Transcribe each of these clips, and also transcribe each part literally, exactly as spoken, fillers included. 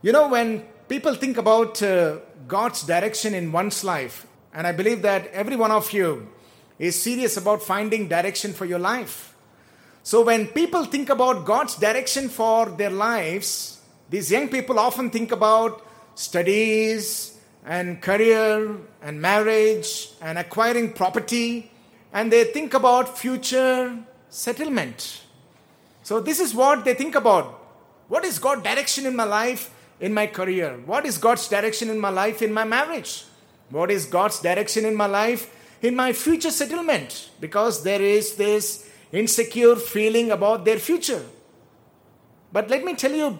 You know, when people think about uh, God's direction in one's life, and I believe that every one of you is serious about finding direction for your life. So when people think about God's direction for their lives, these young people often think about studies and career and marriage and acquiring property, and they think about future settlement. So this is what they think about. What is God's direction in my life, in my career? What is God's direction in my life, in my marriage? What is God's direction in my life, in my future settlement? Because there is this insecure feeling about their future. But let me tell you,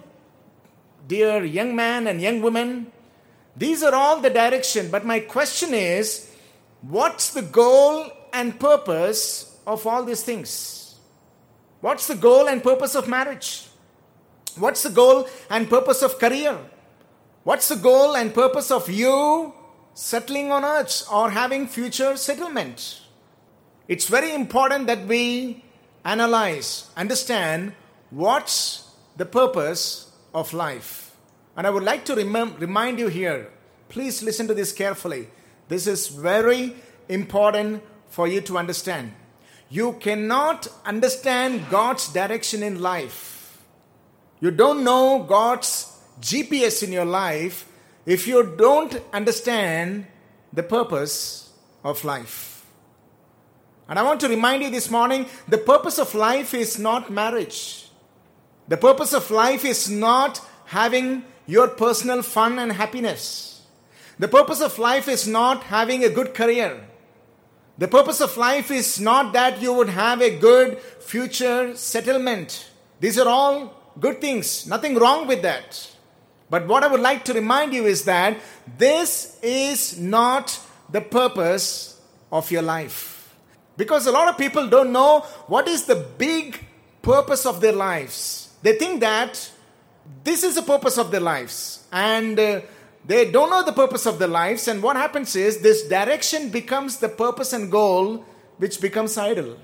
dear young man and young woman, these are all the direction. But my question is, what's the goal and purpose of all these things? What's the goal and purpose of marriage? What's the goal and purpose of career? What's the goal and purpose of you settling on earth or having future settlement? It's very important that we analyze, understand what's the purpose of life. And I would like to remem- remind you here, please listen to this carefully. This is very important for you to understand. You cannot understand God's direction in life. You don't know God's G P S in your life if you don't understand the purpose of life. And I want to remind you this morning, the purpose of life is not marriage. The purpose of life is not having your personal fun and happiness. The purpose of life is not having a good career. The purpose of life is not that you would have a good future settlement. These are all good things. Nothing wrong with that. But what I would like to remind you is that this is not the purpose of your life. Because a lot of people don't know what is the big purpose of their lives. They think that this is the purpose of their lives. And uh, they don't know the purpose of their lives. And what happens is this direction becomes the purpose and goal, which becomes idol.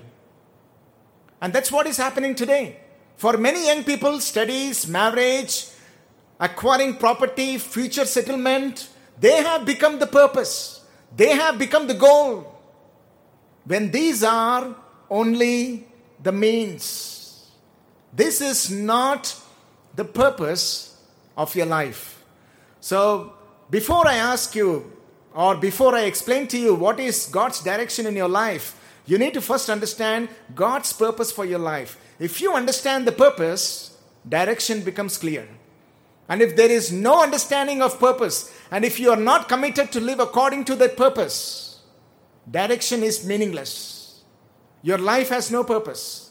And that's what is happening today. For many young people, studies, marriage, acquiring property, future settlement, they have become the purpose. They have become the goal. When these are only the means. This is not the purpose of your life. So, before I ask you, or before I explain to you what is God's direction in your life, you need to first understand God's purpose for your life. If you understand the purpose, direction becomes clear. And if there is no understanding of purpose, and if you are not committed to live according to that purpose, direction is meaningless. Your life has no purpose.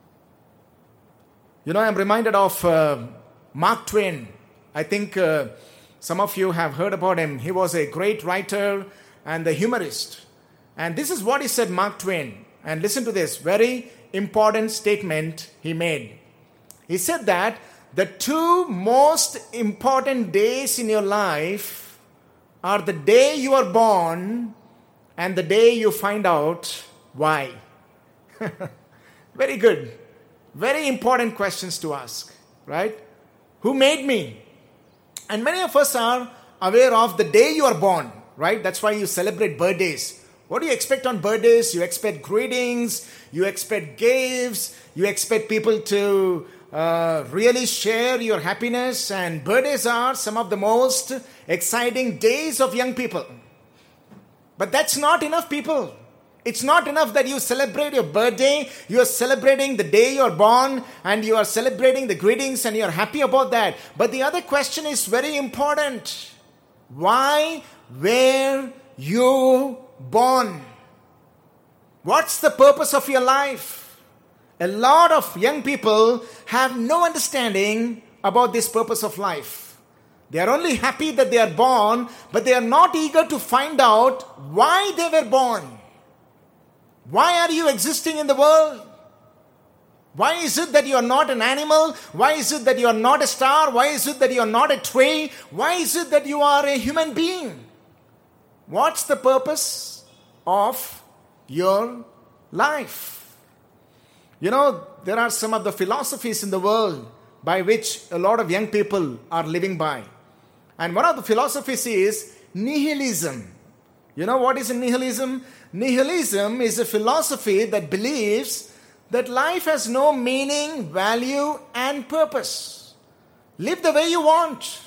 You know, I'm reminded of uh, Mark Twain. I think uh, some of you have heard about him. He was a great writer and a humorist. And this is what he said, Mark Twain. And listen to this very important statement he made. He said that the two most important days in your life are the day you are born and the day you find out why. Very good. Very important questions to ask, right? Who made me? And many of us are aware of the day you are born, right? That's why you celebrate birthdays. What do you expect on birthdays? You expect greetings, you expect gifts, you expect people to uh, really share your happiness. And birthdays are some of the most exciting days of young people. But that's not enough, people. It's not enough that you celebrate your birthday, you are celebrating the day you are born, and you are celebrating the greetings and you are happy about that. But the other question is very important. Why were you born? What's the purpose of your life? A lot of young people have no understanding about this purpose of life. They are only happy that they are born, but they are not eager to find out why they were born. Why are you existing in the world? Why is it that you are not an animal? Why is it that you are not a star? Why is it that you are not a tree? Why is it that you are a human being? What's the purpose of your life? You know, there are some of the philosophies in the world by which a lot of young people are living by. And one of the philosophies is nihilism. You know what is nihilism? Nihilism is a philosophy that believes that life has no meaning, value, and purpose. Live the way you want.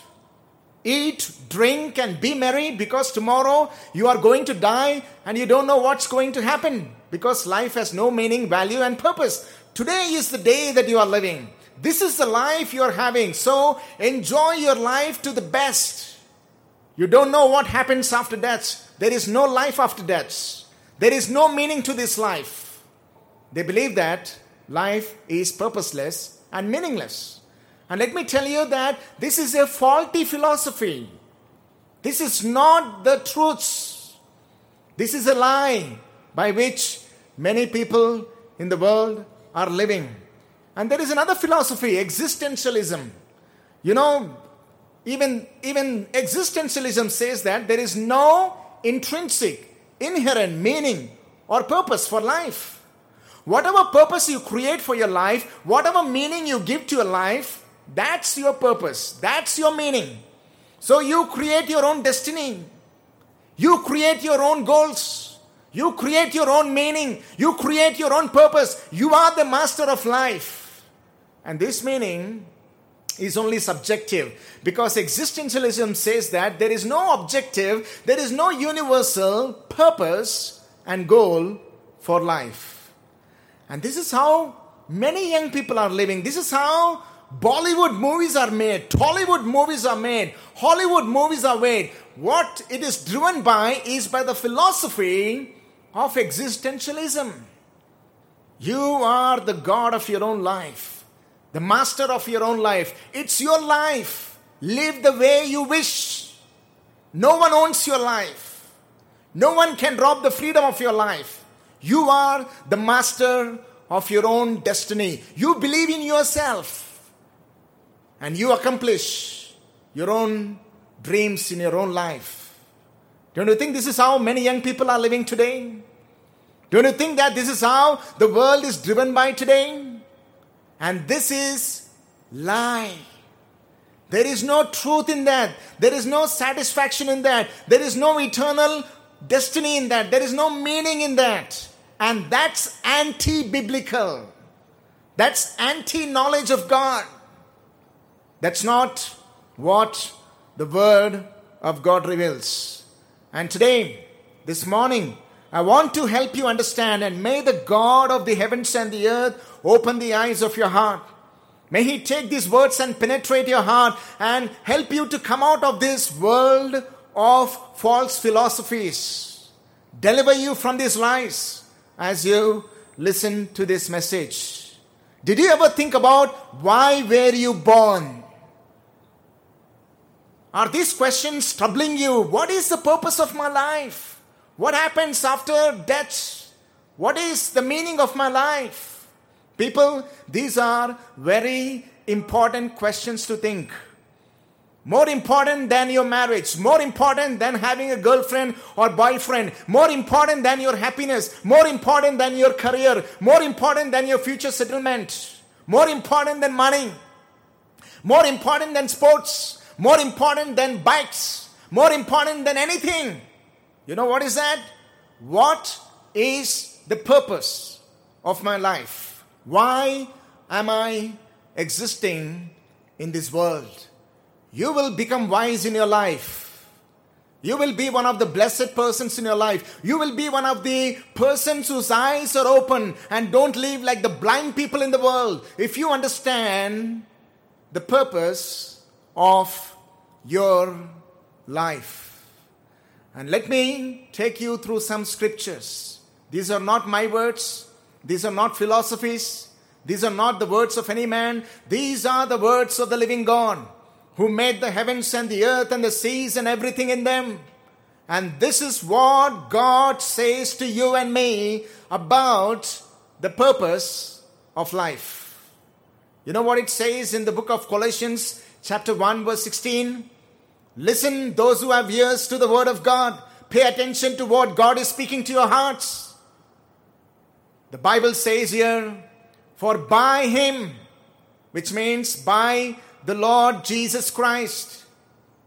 Eat, drink, and be merry because tomorrow you are going to die and you don't know what's going to happen because life has no meaning, value, and purpose. Today is the day that you are living. This is the life you are having. So enjoy your life to the best. You don't know what happens after death. There is no life after death. There is no meaning to this life. They believe that life is purposeless and meaningless. And let me tell you that this is a faulty philosophy. This is not the truth. This is a lie by which many people in the world are living. And there is another philosophy, existentialism. You know, even, even existentialism says that there is no intrinsic, inherent meaning or purpose for life. Whatever purpose you create for your life, whatever meaning you give to your life, that's your purpose. That's your meaning. So you create your own destiny. You create your own goals. You create your own meaning. You create your own purpose. You are the master of life. And this meaning is only subjective because existentialism says that there is no objective, there is no universal purpose and goal for life. And this is how many young people are living. This is how Bollywood movies are made, Tollywood movies are made, Hollywood movies are made. What it is driven by is by the philosophy of existentialism. You are the God of your own life, the master of your own life. It's your life. Live the way you wish. No one owns your life. No one can rob the freedom of your life. You are the master of your own destiny. You believe in yourself. And you accomplish your own dreams in your own life. Don't you think this is how many young people are living today? Don't you think that this is how the world is driven by today? And this is lie. There is no truth in that. There is no satisfaction in that. There is no eternal destiny in that. There is no meaning in that. And that's anti-biblical. That's anti-knowledge of God. That's not what the Word of God reveals. And today, this morning, I want to help you understand, and may the God of the heavens and the earth open the eyes of your heart. May He take these words and penetrate your heart and help you to come out of this world of false philosophies. Deliver you from these lies as you listen to this message. Did you ever think about why were you born? Are these questions troubling you? What is the purpose of my life? What happens after death? What is the meaning of my life? People, these are very important questions to think. More important than your marriage. More important than having a girlfriend or boyfriend. More important than your happiness. More important than your career. More important than your future settlement. More important than money. More important than sports. More important than bikes. More important than anything. You know what is that? What is the purpose of my life? Why am I existing in this world? You will become wise in your life. You will be one of the blessed persons in your life. You will be one of the persons whose eyes are open and don't live like the blind people in the world. If you understand the purpose of your life. And let me take you through some scriptures. These are not my words. These are not philosophies. These are not the words of any man. These are the words of the living God, who made the heavens and the earth and the seas and everything in them. And this is what God says to you and me about the purpose of life. You know what it says in the book of Colossians chapter one verse sixteen? Listen, those who have ears, to the word of God. Pay attention to what God is speaking to your hearts. The Bible says here, for by Him, which means by the Lord Jesus Christ,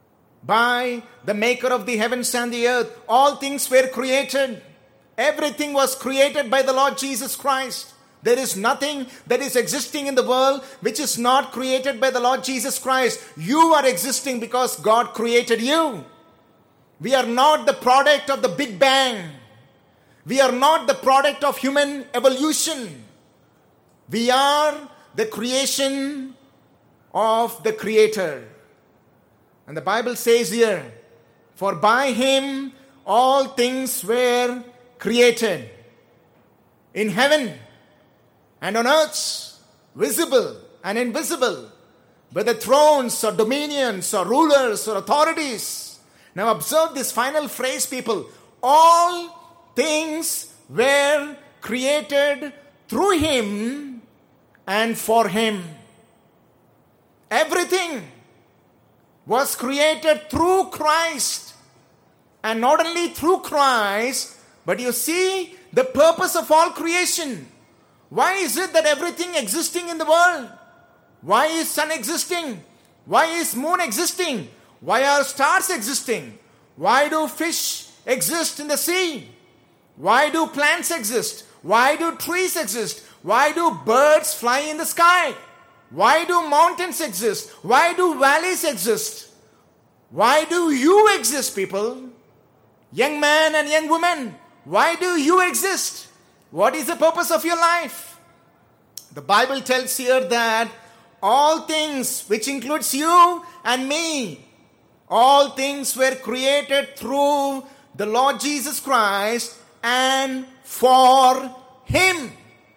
by the maker of the heavens and the earth. All things were created. Everything was created by the Lord Jesus Christ. There is nothing that is existing in the world which is not created by the Lord Jesus Christ. You are existing because God created you. We are not the product of the Big Bang. We are not the product of human evolution. We are the creation of the Creator. And the Bible says here, for by Him all things were created, in heaven and on earth, visible and invisible, whether thrones or dominions or rulers or authorities. Now observe this final phrase, people. All things were created through Him and for Him. Everything was created through Christ. And not only through Christ, but you see the purpose of all creation. Why is it that everything existing in the world? Why is sun existing? Why is moon existing? Why are stars existing? Why do fish exist in the sea? Why do plants exist? Why do trees exist? Why do birds fly in the sky? Why do mountains exist? Why do valleys exist? Why do you exist, people? Young man and young woman, why do you exist? What is the purpose of your life? The Bible tells here that all things, which includes you and me, all things were created through the Lord Jesus Christ and for Him.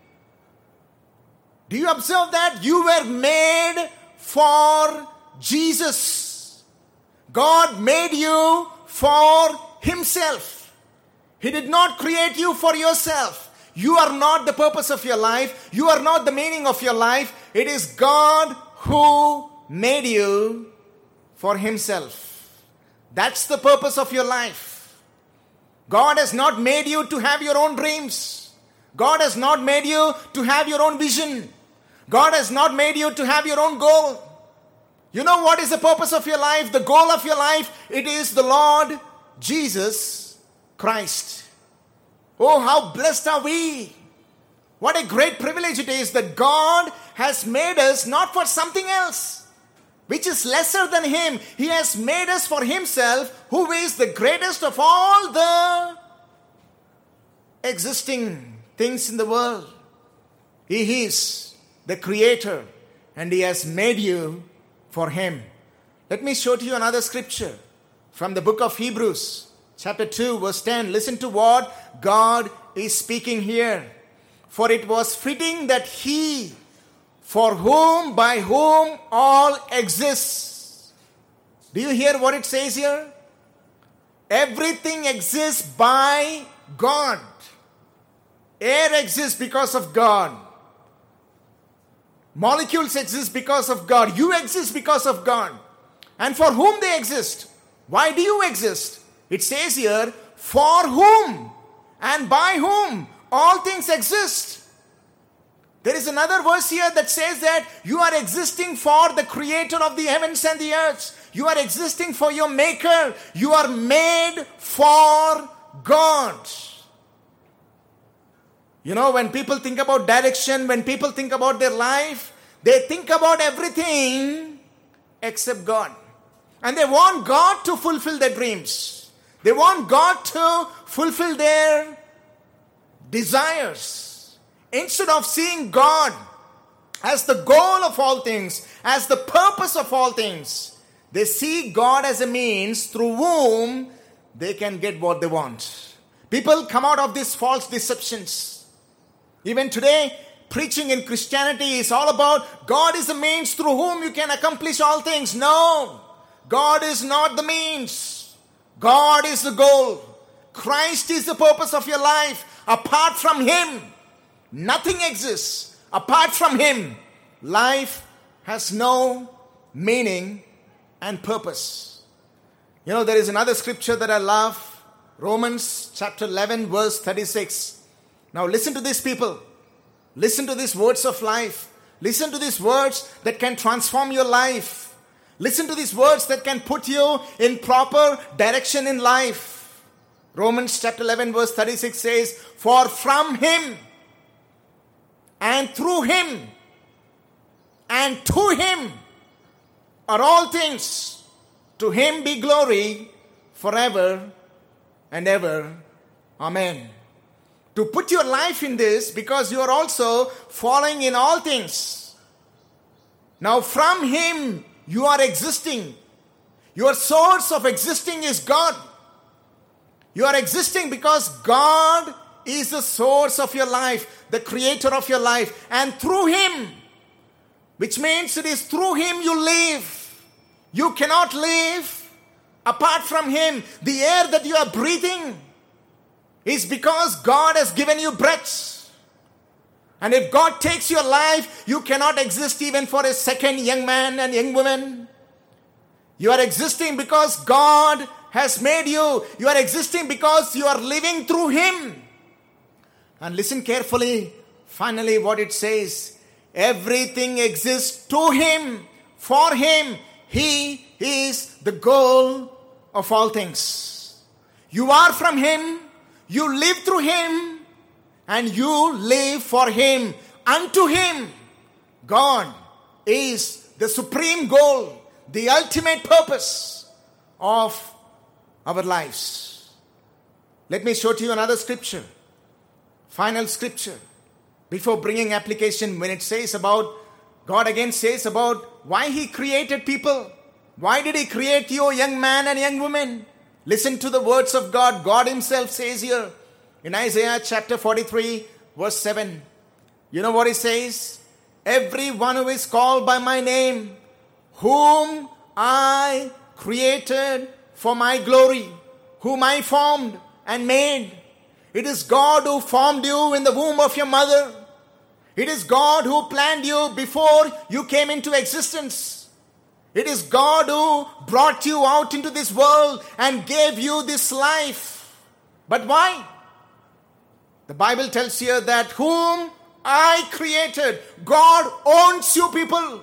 Do you observe that? You were made for Jesus. God made you for Himself. He did not create you for yourself. You are not the purpose of your life. You are not the meaning of your life. It is God who made you for Himself. That's the purpose of your life. God has not made you to have your own dreams. God has not made you to have your own vision. God has not made you to have your own goal. You know what is the purpose of your life? The goal of your life, it is the Lord Jesus Christ. Oh, how blessed are we! What a great privilege it is that God has made us not for something else, which is lesser than Him. He has made us for Himself, who is the greatest of all the existing things in the world. He is the Creator, and He has made you for Him. Let me show to you another scripture from the book of Hebrews, chapter two, verse ten. Listen to what God is speaking here. For it was fitting that He, for whom, by whom all exists. Do you hear what it says here? Everything exists by God. Air exists because of God. Molecules exist because of God. You exist because of God. And for whom they exist? Why do you exist? It says here, for whom and by whom all things exist. There is another verse here that says that you are existing for the Creator of the heavens and the earth. You are existing for your Maker. You are made for God. You know, when people think about direction, when people think about their life, they think about everything except God. And they want God to fulfill their dreams. They want God to fulfill their desires. Instead of seeing God as the goal of all things, as the purpose of all things, they see God as a means through whom they can get what they want. People come out of these false deceptions. Even today, preaching in Christianity is all about God is the means through whom you can accomplish all things. No, God is not the means. God is the goal. Christ is the purpose of your life. Apart from Him, nothing exists. Apart from Him, life has no meaning and purpose. You know, there is another scripture that I love. Romans chapter eleven, verse thirty-six. Now listen to these people. Listen to these words of life. Listen to these words that can transform your life. Listen to these words that can put you in proper direction in life. Romans chapter eleven verse thirty-six says, for from him and through him and to him are all things. To him be glory forever and ever. Amen. To put your life in this, because you are also following in all things. Now from him you are existing. Your source of existing is God. You are existing because God is the source of your life, the creator of your life. And through him, which means it is through him you live. You cannot live apart from him. The air that you are breathing is because God has given you breath. And if God takes your life, you cannot exist even for a second, young man and young woman. You are existing because God has made you. You are existing because you are living through him. And listen carefully, finally what it says. Everything exists to him, for him. He is the goal of all things. You are from him, you live through him, and you live for him. Unto him, God is the supreme goal, the ultimate purpose of our lives. Let me show to you another scripture, final scripture, before bringing application, when it says about, God again says about why he created people. Why did he create you, young man and young woman? Listen to the words of God. God himself says here in Isaiah chapter forty-three verse seven. You know what he says? Everyone who is called by my name, whom I created for my glory, whom I formed and made. It is God who formed you in the womb of your mother. It is God who planned you before you came into existence. It is God who brought you out into this world and gave you this life. But why? The Bible tells here that whom I created. God owns you people.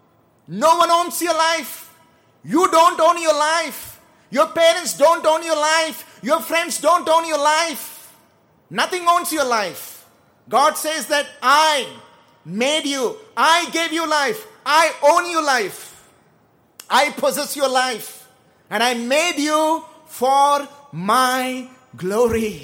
No one owns your life. You don't own your life. Your parents don't own your life. Your friends don't own your life. Nothing owns your life. God says that I made you. I gave you life. I own your life. I possess your life. And I made you for my glory.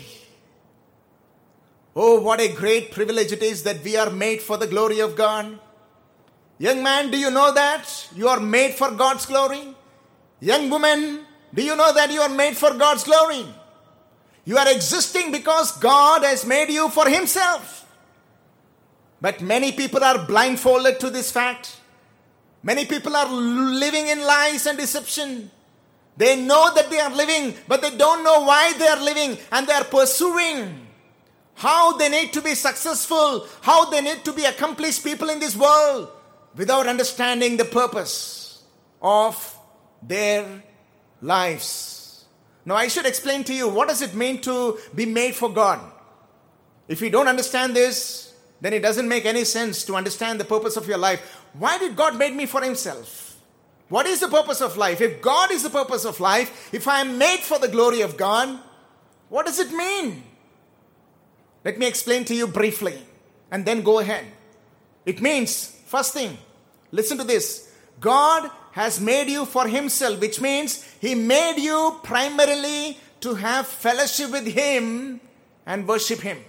Oh, what a great privilege it is that we are made for the glory of God. Young man, do you know that you are made for God's glory? Young woman, do you know that you are made for God's glory? You are existing because God has made you for himself. But many people are blindfolded to this fact. Many people are living in lies and deception. They know that they are living, but they don't know why they are living, and they are pursuing how they need to be successful, how they need to be accomplished people in this world, without understanding the purpose of their lives. Now, I should explain to you, what does it mean to be made for God? If you don't understand this, then it doesn't make any sense to understand the purpose of your life. Why did God make me for himself? What is the purpose of life? If God is the purpose of life, if I am made for the glory of God, what does it mean? Let me explain to you briefly and then go ahead. It means, first thing, listen to this. God has made you for himself, which means he made you primarily to have fellowship with him and worship him.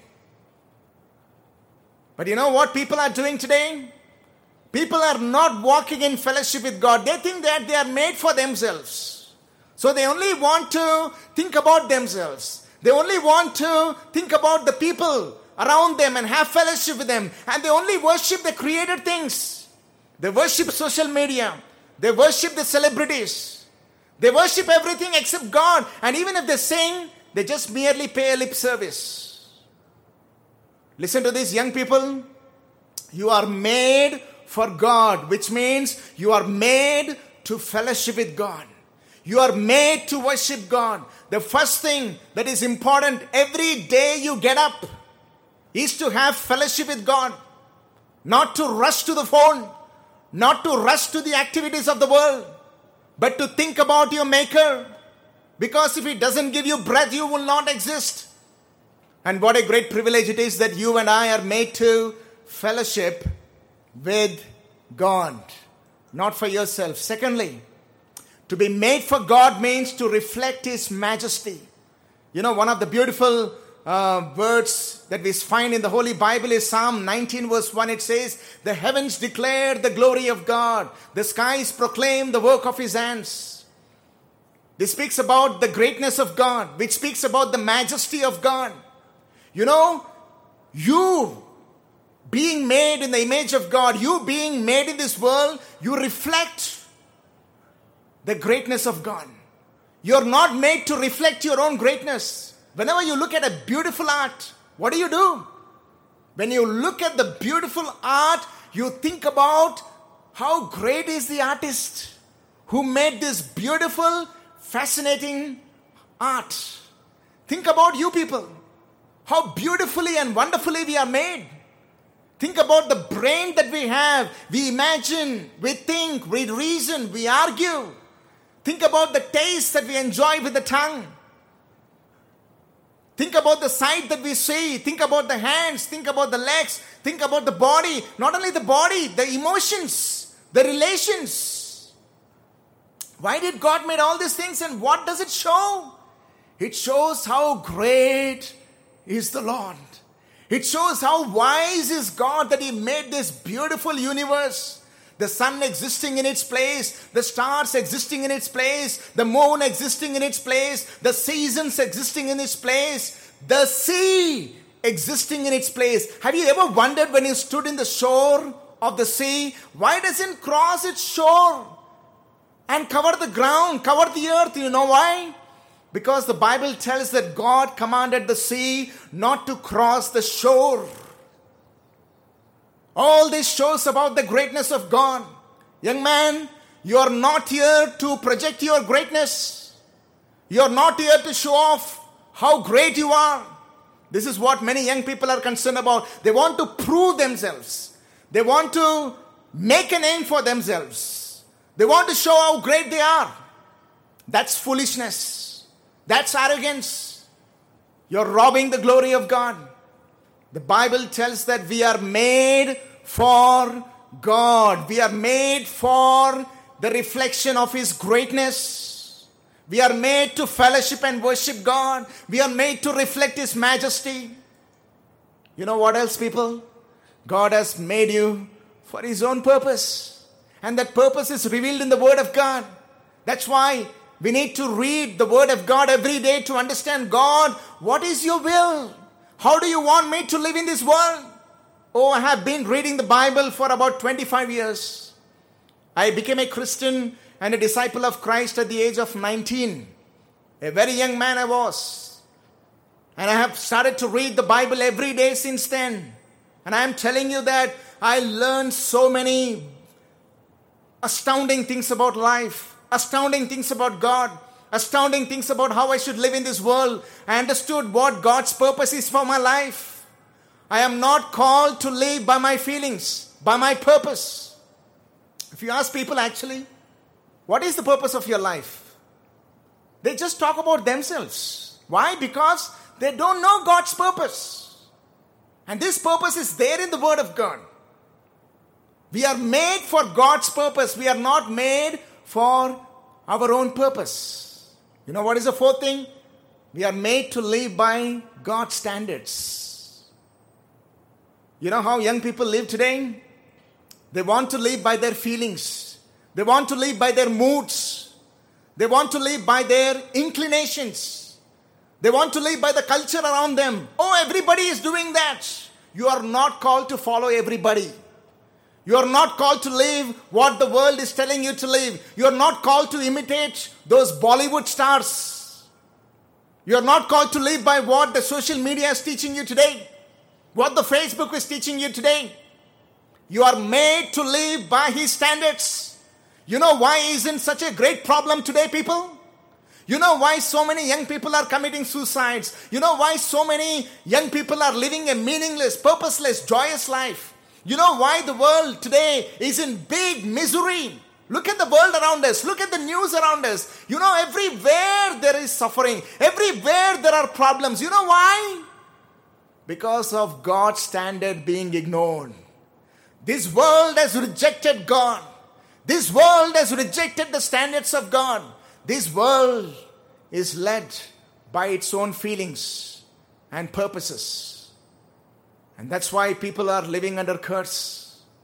But you know what people are doing today? People are not walking in fellowship with God. They think that they are made for themselves. So they only want to think about themselves. They only want to think about the people around them and have fellowship with them. And they only worship the created things. They worship social media. They worship the celebrities. They worship everything except God. And even if they sing, they just merely pay a lip service. Listen to this, young people. You are made for God, which means you are made to fellowship with God. You are made to worship God. The first thing that is important every day you get up is to have fellowship with God. Not to rush to the phone. Not to rush to the activities of the world. but to think about your Maker. Because if He doesn't give you breath, you will not exist. And what a great privilege it is that you and I are made to fellowship with God. Not for yourself. Secondly, to be made for God means to reflect His majesty. You know, one of the beautiful uh, words that we find in the Holy Bible is Psalm nineteen verse one. It says, the heavens declare the glory of God. The skies proclaim the work of His hands. This speaks about the greatness of God, which speaks about the majesty of God. You know, you being made in the image of God, you being made in this world, you reflect the greatness of God. You're not made to reflect your own greatness. Whenever you look at a beautiful art, what do you do? When you look at the beautiful art, you think about how great is the artist who made this beautiful, fascinating art. Think about you people. How beautifully and wonderfully we are made. Think about the brain that we have. We imagine, we think, we reason, we argue. Think about the taste that we enjoy with the tongue. Think about the sight that we see. Think about the hands. Think about the legs. Think about the body. Not only the body, the emotions, the relations. Why did God make all these things, and what does it show? It shows how great is the Lord. It shows how wise is God that He made this beautiful universe. The sun existing in its place, the stars existing in its place, the moon existing in its place, the seasons existing in its place, the sea existing in its place. Have you ever wondered when you stood in the shore of the sea, why doesn't it cross its shore and cover the ground, cover the earth? You know why? Because the Bible tells that God commanded the sea not to cross the shore. All this shows about the greatness of God. Young man, you are not here to project your greatness. You are not here to show off how great you are. This is what many young people are concerned about. They want to prove themselves. They want to make a name for themselves. They want to show how great they are. That's foolishness. That's arrogance. You're robbing the glory of God. The Bible tells that we are made for God. We are made for the reflection of His greatness. We are made to fellowship and worship God. We are made to reflect His majesty. You know what else, people? God has made you for His own purpose. And that purpose is revealed in the Word of God. That's why we need to read the Word of God every day to understand, God, what is your will? How do you want me to live in this world? Oh, I have been reading the Bible for about twenty-five years. I became a Christian and a disciple of Christ at the age of nineteen. A very young man I was. And I have started to read the Bible every day since then. And I am telling you that I learned so many astounding things about life. Astounding things about God. Astounding things about how I should live in this world. I understood what God's purpose is for my life. I am not called to live by my feelings, by my purpose. If you ask people actually, what is the purpose of your life? They just talk about themselves. Why? Because they don't know God's purpose. And this purpose is there in the Word of God. We are made for God's purpose. We are not made for our own purpose. You know what is the fourth thing? We are made to live by God's standards. You know how young people live today? They want to live by their feelings. They want to live by their moods. They want to live by their inclinations. They want to live by the culture around them. Oh, everybody is doing that. You are not called to follow everybody. You are not called to live what the world is telling you to live. You are not called to imitate those Bollywood stars. You are not called to live by what the social media is teaching you today. What the Facebook is teaching you today. You are made to live by His standards. You know why isn't such a great problem today, people? You know why so many young people are committing suicides? You know why so many young people are living a meaningless, purposeless, joyous life? You know why the world today is in big misery? Look at the world around us. Look at the news around us. You know, everywhere there is suffering. Everywhere there are problems. You know why? Because of God's standard being ignored. This world has rejected God. This world has rejected the standards of God. This world is led by its own feelings and purposes. And that's why people are living under curse.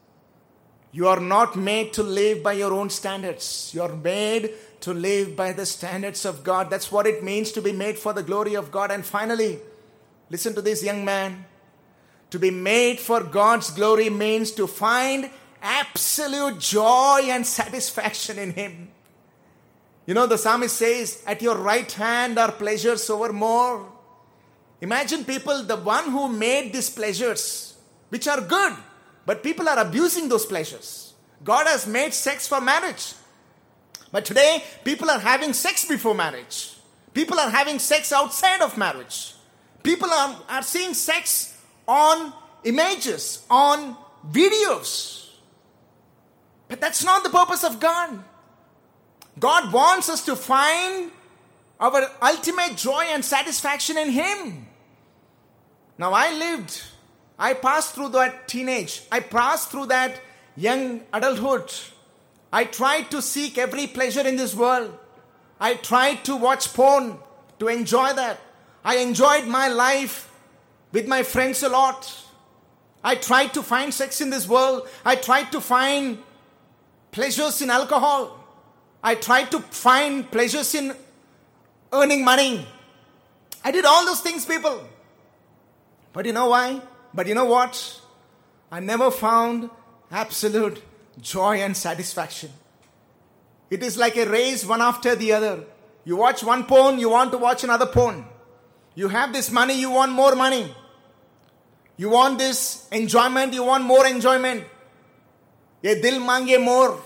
You are not made to live by your own standards. You are made to live by the standards of God. That's what it means to be made for the glory of God. And finally, listen to this, young man. To be made for God's glory means to find absolute joy and satisfaction in Him. You know, the psalmist says, at your right hand are pleasures evermore. Imagine people, the one who made these pleasures, which are good, but people are abusing those pleasures. God has made sex for marriage. But today, people are having sex before marriage. People are having sex outside of marriage. People are, are seeing sex on images, on videos. But that's not the purpose of God. God wants us to find our ultimate joy and satisfaction in Him. Now, I lived... I passed through that teenage. I passed through that young adulthood. I tried to seek every pleasure in this world. I tried to watch porn, to enjoy that. I enjoyed my life with my friends a lot. I tried to find sex in this world. I tried to find pleasures in alcohol. I tried to find pleasures in earning money. I did all those things, people. But you know why? But you know what? I never found absolute joy and satisfaction. It is like a race, one after the other. You watch one porn, you want to watch another porn. You have this money, you want more money. You want this enjoyment, you want more enjoyment. Ye dil mange more.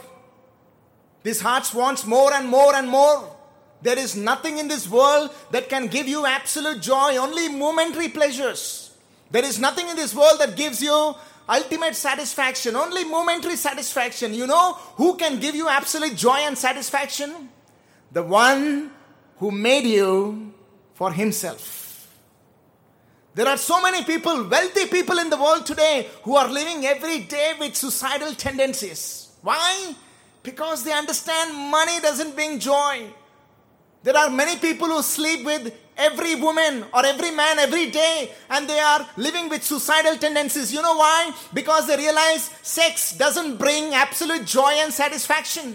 This heart wants more and more and more. There is nothing in this world that can give you absolute joy, only momentary pleasures. There is nothing in this world that gives you ultimate satisfaction, only momentary satisfaction. You know who can give you absolute joy and satisfaction? The one who made you for Himself. There are so many people, wealthy people in the world today who are living every day with suicidal tendencies. Why? Because they understand money doesn't bring joy. There are many people who sleep with every woman or every man every day, and they are living with suicidal tendencies. You know why? Because they realize sex doesn't bring absolute joy and satisfaction.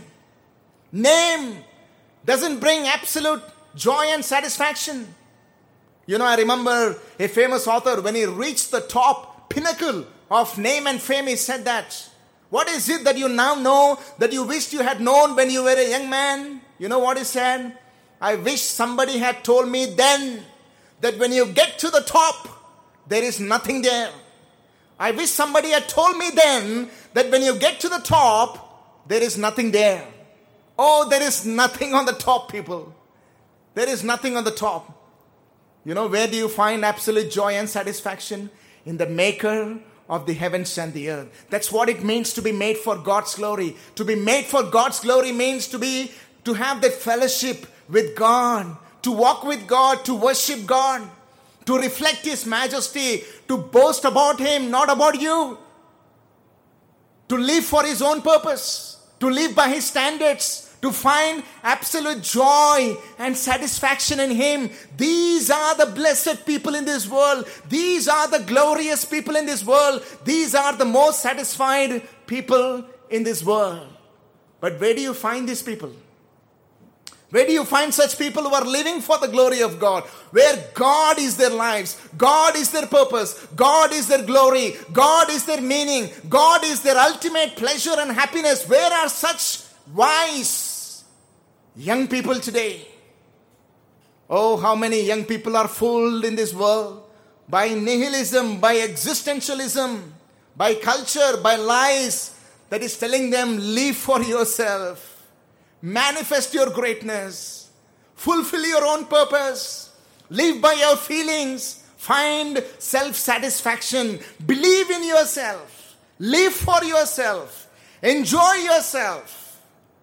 Name doesn't bring absolute joy and satisfaction. You know, I remember a famous author, when he reached the top pinnacle of name and fame, he said that, what is it that you now know that you wished you had known when you were a young man? You know what he said? I wish somebody had told me then that when you get to the top, there is nothing there. I wish somebody had told me then that when you get to the top, there is nothing there. Oh, there is nothing on the top, people. There is nothing on the top. You know, where do you find absolute joy and satisfaction? In the Maker of the heavens and the earth. That's what it means to be made for God's glory. To be made for God's glory means to be, to have that fellowship with God, to walk with God, to worship God, to reflect His majesty, to boast about Him, not about you, to live for His own purpose, to live by His standards, to find absolute joy and satisfaction in Him. These are the blessed people in this world. These are the glorious people in this world. These are the most satisfied people in this world. But where do you find these people? Where do you find such people who are living for the glory of God? Where God is their lives, God is their purpose, God is their glory, God is their meaning, God is their ultimate pleasure and happiness. Where are such wise young people today? Oh, how many young people are fooled in this world by nihilism, by existentialism, by culture, by lies that is telling them, live for yourself. Manifest your greatness. Fulfill your own purpose. Live by your feelings. Find self-satisfaction. Believe in yourself. Live for yourself. Enjoy yourself.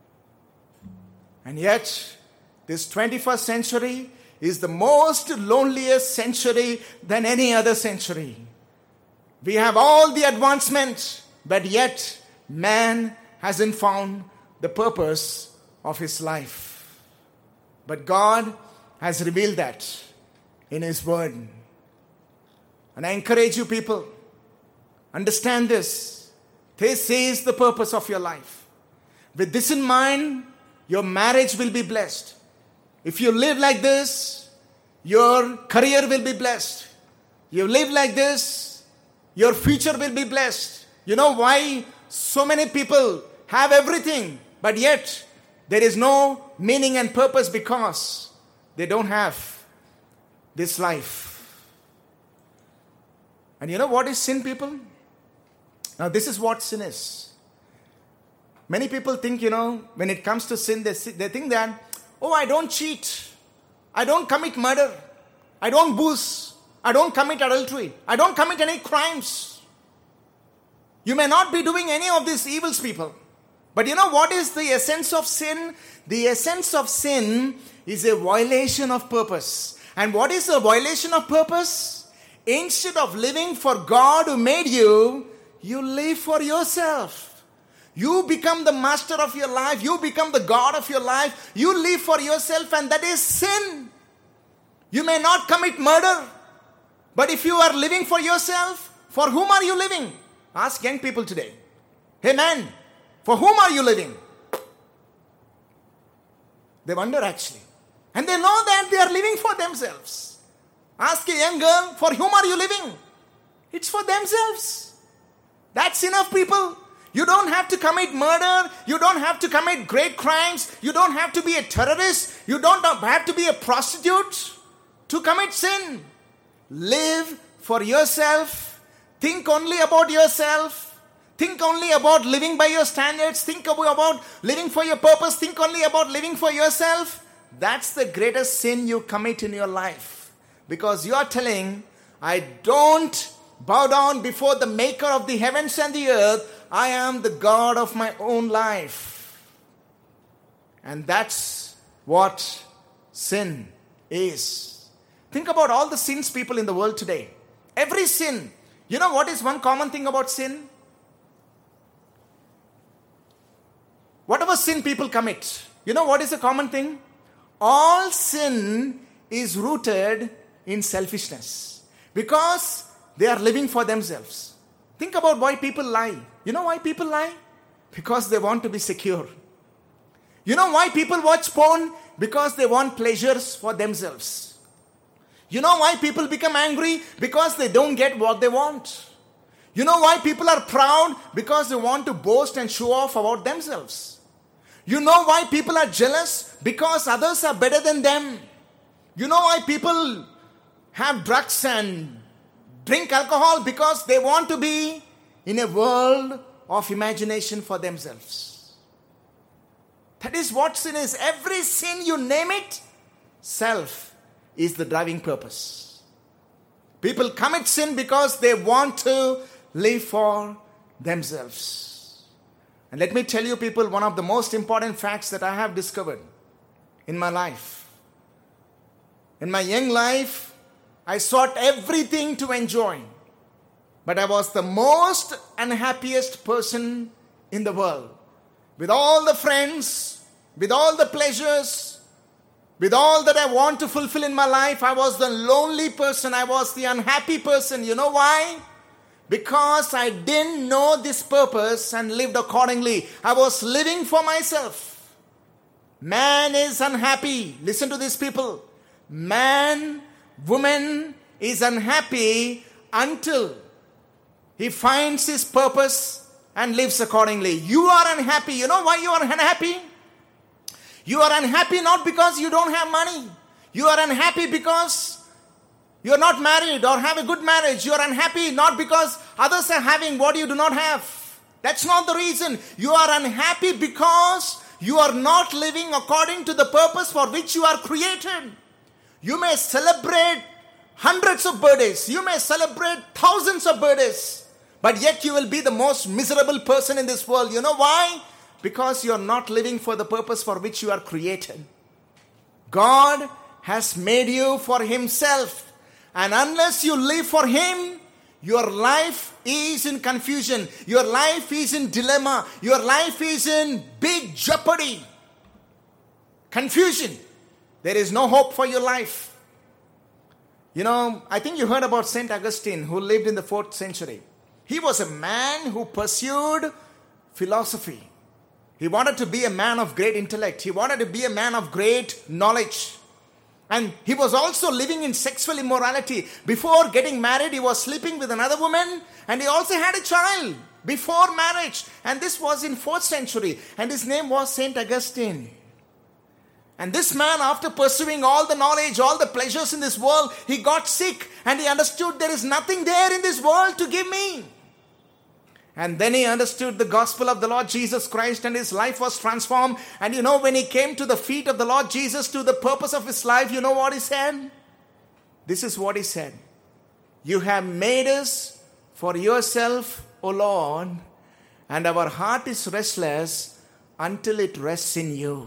And yet, this twenty-first century is the most loneliest century than any other century. We have all the advancement, but yet man hasn't found the purpose of his life. But God has revealed that in His Word. And I encourage you people, understand this. This is the purpose of your life. With this in mind, your marriage will be blessed. If you live like this, your career will be blessed. You live like this, your future will be blessed. You know why so many people have everything, but yet there is no meaning and purpose? Because they don't have this life. And you know what is sin, people? Now this is what sin is. Many people think, you know, when it comes to sin, they, they think that, oh, I don't cheat. I don't commit murder. I don't booze. I don't commit adultery. I don't commit any crimes. You may not be doing any of these evils, people. But you know what is the essence of sin? The essence of sin is a violation of purpose. And what is a violation of purpose? Instead of living for God who made you, you live for yourself. You become the master of your life. You become the God of your life. You live for yourself, and that is sin. You may not commit murder, but if you are living for yourself, for whom are you living? Ask young people today. Hey man, for whom are you living? They wonder actually. And they know that they are living for themselves. Ask a young girl, for whom are you living? It's for themselves. That's enough, people. You don't have to commit murder. You don't have to commit great crimes. You don't have to be a terrorist. You don't have to be a prostitute to commit sin. Live for yourself. Think only about yourself. Think only about living by your standards. Think about living for your purpose. Think only about living for yourself. That's the greatest sin you commit in your life. Because you are telling, I don't bow down before the maker of the heavens and the earth. I am the God of my own life. And that's what sin is. Think about all the sins people in the world today. Every sin. You know what is one common thing about sin? Whatever sin people commit, you know what is the common thing? All sin is rooted in selfishness. Because they are living for themselves. Think about why people lie. You know why people lie? Because they want to be secure. You know why people watch porn? Because they want pleasures for themselves. You know why people become angry? Because they don't get what they want. You know why people are proud? Because they want to boast and show off about themselves. You know why people are jealous? Because others are better than them. You know why people have drugs and drink alcohol? Because they want to be in a world of imagination for themselves. That is what sin is. Every sin, you name it, self is the driving purpose. People commit sin because they want to live for themselves. And let me tell you people, one of the most important facts that I have discovered in my life. In my young life, I sought everything to enjoy. But I was the most unhappiest person in the world. With all the friends, with all the pleasures, with all that I want to fulfill in my life, I was the lonely person. I was the unhappy person. You know why? Because I didn't know this purpose and lived accordingly. I was living for myself. Man is unhappy. Listen to these people. Man, woman is unhappy until he finds his purpose and lives accordingly. You are unhappy. You know why you are unhappy? You are unhappy not because you don't have money. You are unhappy because you are not married or have a good marriage. You are unhappy not because others are having what you do not have. That's not the reason. You are unhappy because you are not living according to the purpose for which you are created. You may celebrate hundreds of birthdays. You may celebrate thousands of birthdays. But yet you will be the most miserable person in this world. You know why? because you are not living for the purpose for which you are created. God has made you for himself. And unless you live for him, your life is in confusion. Your life is in dilemma. Your life is in big jeopardy. Confusion. There is no hope for your life. You know, I think you heard about Saint Augustine, who lived in the fourth century. He was a man who pursued philosophy. He wanted to be a man of great intellect. He wanted to be a man of great knowledge. And he was also living in sexual immorality. Before getting married, he was sleeping with another woman. And he also had a child before marriage. And this was in fourth century. And his name was Saint Augustine. And this man, after pursuing all the knowledge, all the pleasures in this world, he got sick. And he understood there is nothing there in this world to give me. And then he understood the gospel of the Lord Jesus Christ, and his life was transformed. And you know, when he came to the feet of the Lord Jesus, to the purpose of his life, you know what he said? This is what he said. You have made us for yourself, O Lord, and our heart is restless until it rests in you.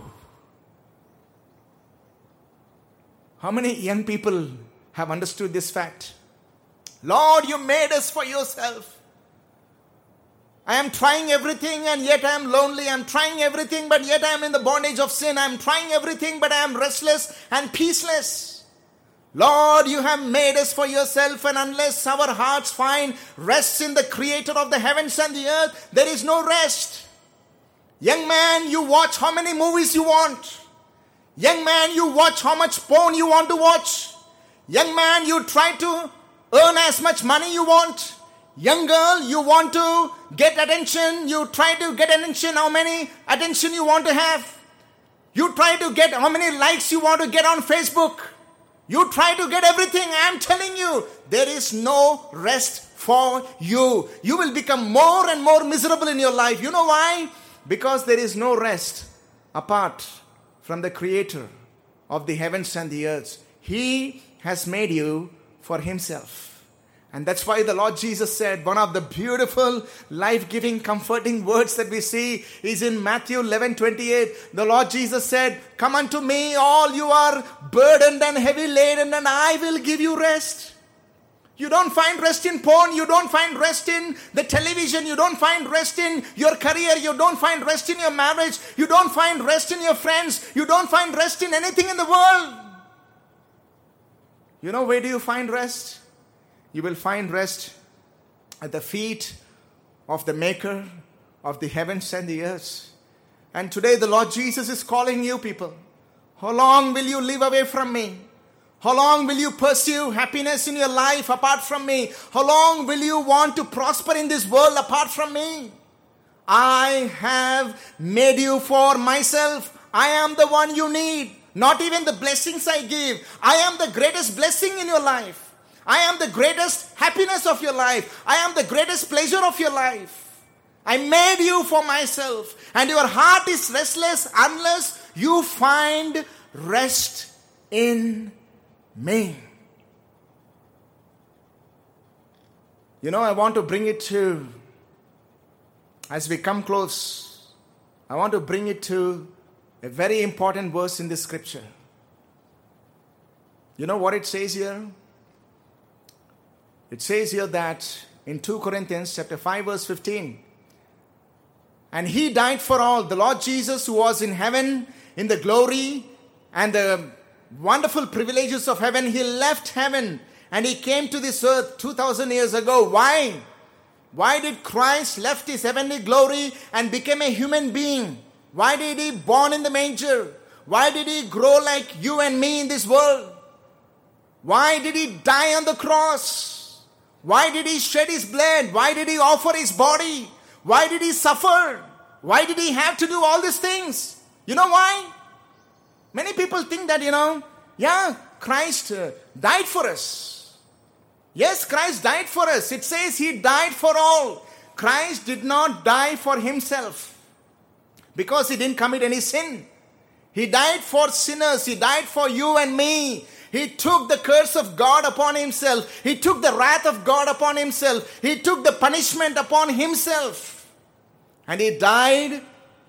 How many young people have understood this fact? Lord, you made us for yourself. I am trying everything and yet I am lonely. I am trying everything but yet I am in the bondage of sin. I am trying everything but I am restless and peaceless. Lord, you have made us for yourself, and unless our hearts find rest in the Creator of the heavens and the earth, there is no rest. Young man, you watch how many movies you want. Young man, you watch how much porn you want to watch. Young man, you try to earn as much money you want. Young girl, you want to get attention. You try to get attention, how many attention you want to have. You try to get how many likes you want to get on Facebook. You try to get everything. I am telling you, there is no rest for you. You will become more and more miserable in your life. You know why? Because there is no rest apart from the Creator of the heavens and the earth. He has made you for himself. And that's why the Lord Jesus said, one of the beautiful, life-giving, comforting words that we see is in Matthew eleven twenty-eight. The Lord Jesus said, come unto me, all you are burdened and heavy laden, and I will give you rest. You don't find rest in porn. You don't find rest in the television. You don't find rest in your career. You don't find rest in your marriage. You don't find rest in your friends. You don't find rest in anything in the world. You know, where do you find rest? You will find rest at the feet of the Maker of the heavens and the earth. And today the Lord Jesus is calling you people. How long will you live away from me? How long will you pursue happiness in your life apart from me? How long will you want to prosper in this world apart from me? I have made you for myself. I am the one you need. Not even the blessings I give. I am the greatest blessing in your life. I am the greatest happiness of your life. I am the greatest pleasure of your life. I made you for myself. And your heart is restless unless you find rest in me. You know, I want to bring it to, as we come close, I want to bring it to a very important verse in this scripture. You know what it says here? It says here that in Second Corinthians chapter five verse fifteen, and he died for all. The Lord Jesus, who was in heaven in the glory and the wonderful privileges of heaven, he left heaven and he came to this earth two thousand years ago. Why? Why did Christ left his heavenly glory and became a human being? Why did he born in the manger? Why did he grow like you and me in this world? Why did he die on the cross? Why did he shed his blood? Why did he offer his body? Why did he suffer? Why did he have to do all these things? You know why? Many people think that, you know, yeah, Christ uh, died for us. Yes, Christ died for us. It says he died for all. Christ did not die for himself because he didn't commit any sin. He died for sinners. He died for you and me. He took the curse of God upon himself. He took the wrath of God upon himself. He took the punishment upon himself. And he died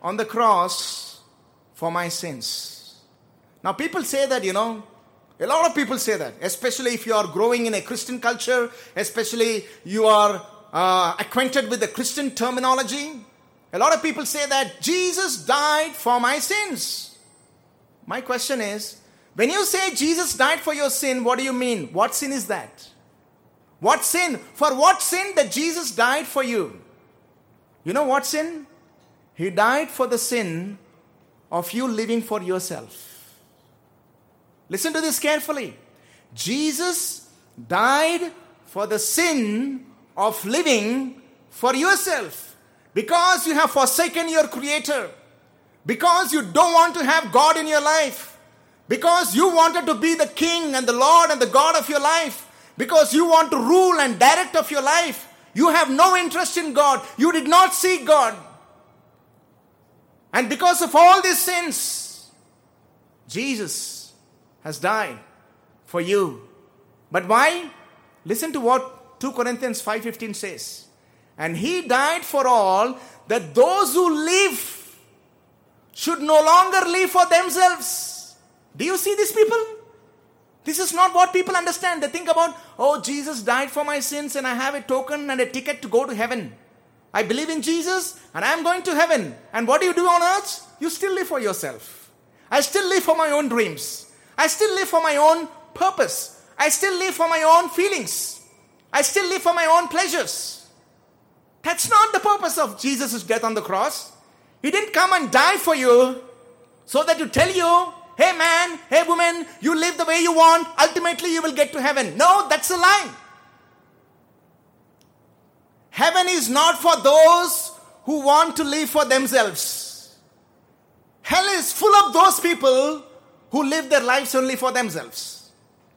on the cross for my sins. Now people say that, you know, a lot of people say that, especially if you are growing in a Christian culture, especially you are uh, acquainted with the Christian terminology. A lot of people say that Jesus died for my sins. My question is, when you say Jesus died for your sin, what do you mean? What sin is that? What sin? For what sin that Jesus died for you? You know what sin? He died for the sin of you living for yourself. Listen to this carefully. Jesus died for the sin of living for yourself. Because you have forsaken your Creator. Because you don't want to have God in your life. Because you wanted to be the King and the Lord and the God of your life. Because you want to rule and direct of your life. You have no interest in God. You did not seek God. And because of all these sins, Jesus has died for you. But why? Listen to what Second Corinthians five fifteen says. And He died for all, that those who live should no longer live for themselves. Do you see these people? This is not what people understand. They think about, oh, Jesus died for my sins and I have a token and a ticket to go to heaven. I believe in Jesus and I am going to heaven. And what do you do on earth? You still live for yourself. I still live for my own dreams. I still live for my own purpose. I still live for my own feelings. I still live for my own pleasures. That's not the purpose of Jesus' death on the cross. He didn't come and die for you so that to tell you, hey man, hey woman, you live the way you want, ultimately you will get to heaven. No, that's a lie. Heaven is not for those who want to live for themselves. Hell is full of those people who live their lives only for themselves.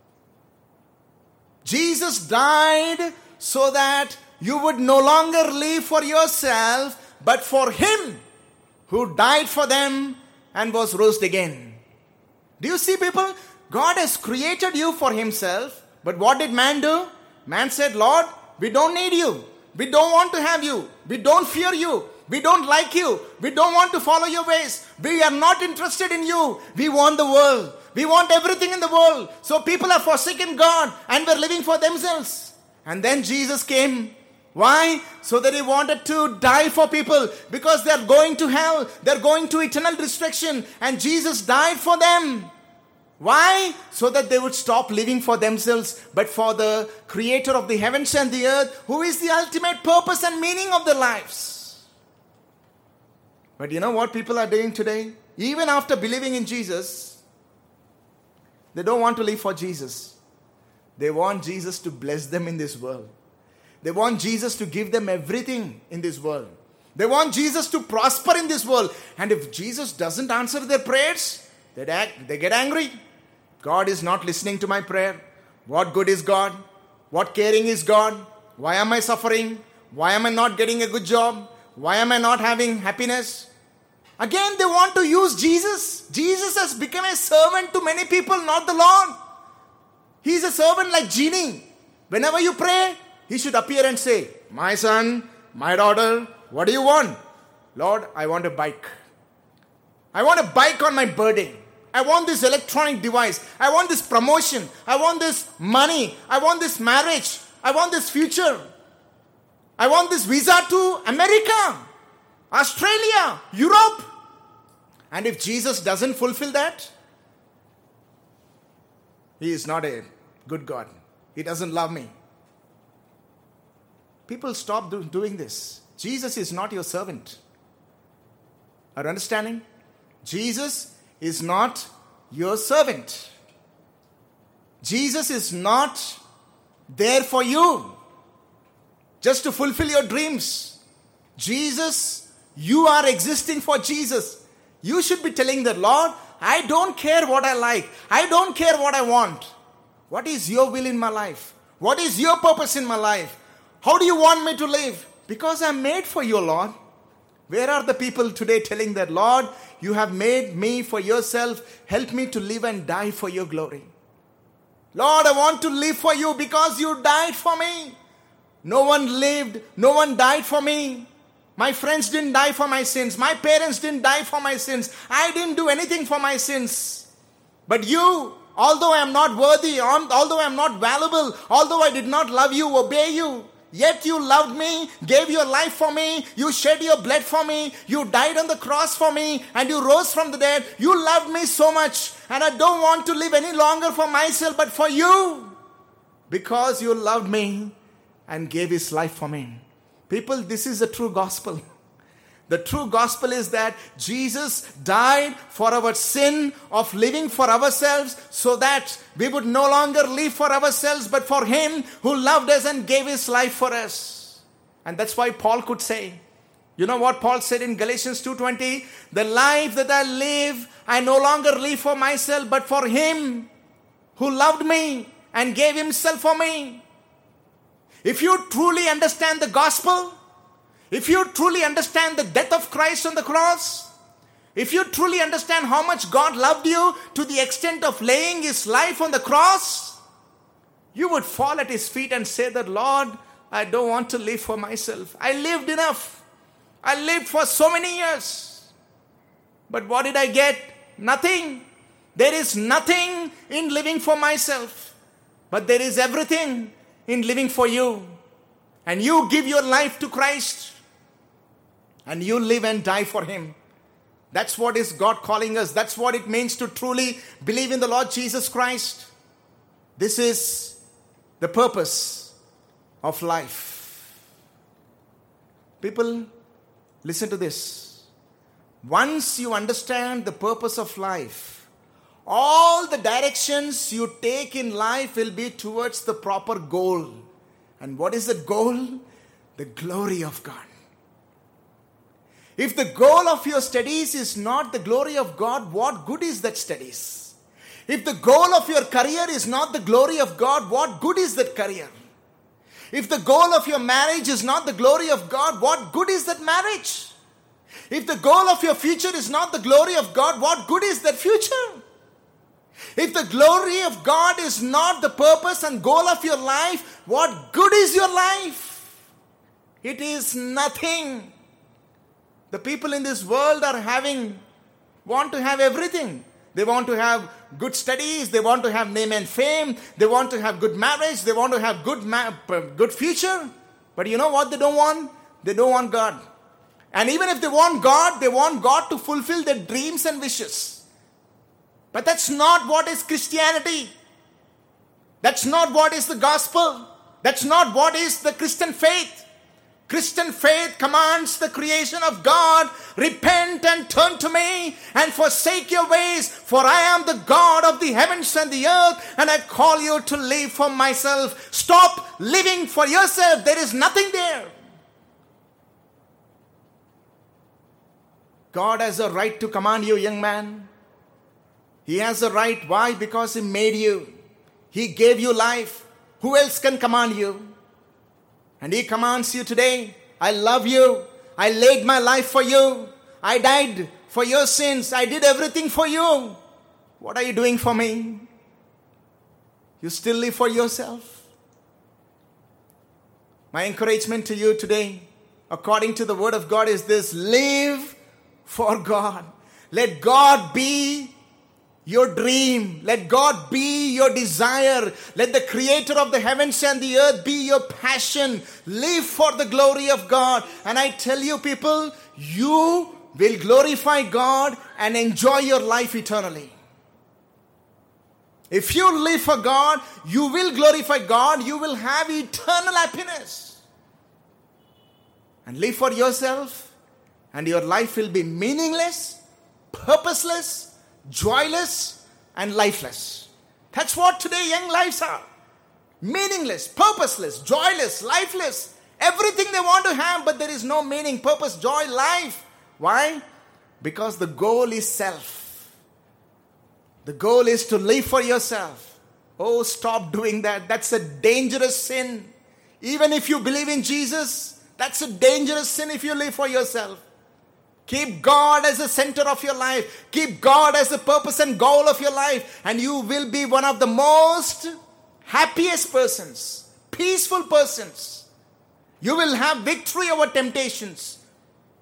Jesus died so that you would no longer live for yourself, but for Him who died for them and was raised again. Do you see, people? God has created you for Himself, but what did man do? Man said, Lord, we don't need you. We don't want to have you. We don't fear you. We don't like you. We don't want to follow your ways. We are not interested in you. We want the world. We want everything in the world. So people have forsaken God and were living for themselves. And then Jesus came. Why? So that He wanted to die for people, because they are going to hell. They are going to eternal destruction. And Jesus died for them. Why? So that they would stop living for themselves, but for the Creator of the heavens and the earth, who is the ultimate purpose and meaning of their lives. But you know what people are doing today? Even after believing in Jesus, they don't want to live for Jesus. They want Jesus to bless them in this world. They want Jesus to give them everything in this world. They want Jesus to prosper in this world. And if Jesus doesn't answer their prayers, they act, they get angry. God is not listening to my prayer. What good is God? What caring is God? Why am I suffering? Why am I not getting a good job? Why am I not having happiness? Again, they want to use Jesus. Jesus has become a servant to many people, not the Lord. He is a servant like genie. Whenever you pray, he should appear and say, my son, my daughter, what do you want? Lord, I want a bike. I want a bike on my birthday. I want this electronic device. I want this promotion. I want this money. I want this marriage. I want this future. I want this visa to America, Australia, Europe. And if Jesus doesn't fulfill that, He is not a good God. He doesn't love me. People stop do- doing this. Jesus is not your servant. Are you understanding? Jesus is not your servant. Jesus is not there for you just to fulfill your dreams. Jesus, you are existing for Jesus. You should be telling the Lord, I don't care what I like. I don't care what I want. What is your will in my life? What is your purpose in my life? How do you want me to live? Because I'm made for you, Lord. Where are the people today telling that, Lord, you have made me for yourself. Help me to live and die for your glory. Lord, I want to live for you because you died for me. No one lived, no one died for me. My friends didn't die for my sins. My parents didn't die for my sins. I didn't do anything for my sins. But you, although I am not worthy, although I am not valuable, although I did not love you, obey you, yet you loved me, gave your life for me, you shed your blood for me, you died on the cross for me, and you rose from the dead. You loved me so much, and I don't want to live any longer for myself, but for you. Because you loved me and gave his life for me. People, this is the true gospel. The true gospel is that Jesus died for our sin of living for ourselves, so that we would no longer live for ourselves, but for him who loved us and gave his life for us. And that's why Paul could say, you know what Paul said in Galatians two twenty? The life that I live, I no longer live for myself, but for him who loved me and gave himself for me. If you truly understand the gospel, if you truly understand the death of Christ on the cross, if you truly understand how much God loved you to the extent of laying his life on the cross, you would fall at his feet and say that, Lord, I don't want to live for myself. I lived enough. I lived for so many years. But what did I get? Nothing. There is nothing in living for myself. But there is everything in living for you. And you give your life to Christ. And you live and die for him. That's what is God calling us. That's what it means to truly believe in the Lord Jesus Christ. This is the purpose of life. People, listen to this. Once you understand the purpose of life, all the directions you take in life will be towards the proper goal. And what is the goal? The glory of God. If the goal of your studies is not the glory of God, what good is that studies? If the goal of your career is not the glory of God, what good is that career? If the goal of your marriage is not the glory of God, what good is that marriage? If the goal of your future is not the glory of God, what good is that future? If the glory of God is not the purpose and goal of your life, what good is your life? It is nothing. The people in this world are having, want to have everything. They want to have good studies. They want to have name and fame. They want to have good marriage. They want to have good, ma- good future. But you know what they don't want? They don't want God. And even if they want God, they want God to fulfill their dreams and wishes. But that's not what is Christianity. That's not what is the gospel. That's not what is the Christian faith. Christian faith commands the creation of God, repent and turn to me and forsake your ways, for I am the God of the heavens and the earth, and I call you to live for myself. Stop living for yourself. There is nothing there. God has a right to command you, young man. He has a right. Why? Because he made you. He gave you life. Who else can command you? And he commands you today. I love you. I laid my life for you. I died for your sins. I did everything for you. What are you doing for me? You still live for yourself? My encouragement to you today, according to the word of God, is this: live for God. Let God be your dream. Let God be your desire. Let the creator of the heavens and the earth be your passion. Live for the glory of God. And I tell you, people, you will glorify God and enjoy your life eternally. If you live for God, you will glorify God. You will have eternal happiness. And live for yourself, and your life will be meaningless, purposeless, joyless, and lifeless. That's what today young lives are. Meaningless, purposeless, joyless, lifeless. Everything they want to have, but there is no meaning, purpose, joy, life. Why? Because the goal is self. The goal is to live for yourself. Oh, stop doing that. That's a dangerous sin. Even if you believe in Jesus, that's a dangerous sin if you live for yourself. Keep God as the center of your life. Keep God as the purpose and goal of your life. And you will be one of the most happiest persons, peaceful persons. You will have victory over temptations.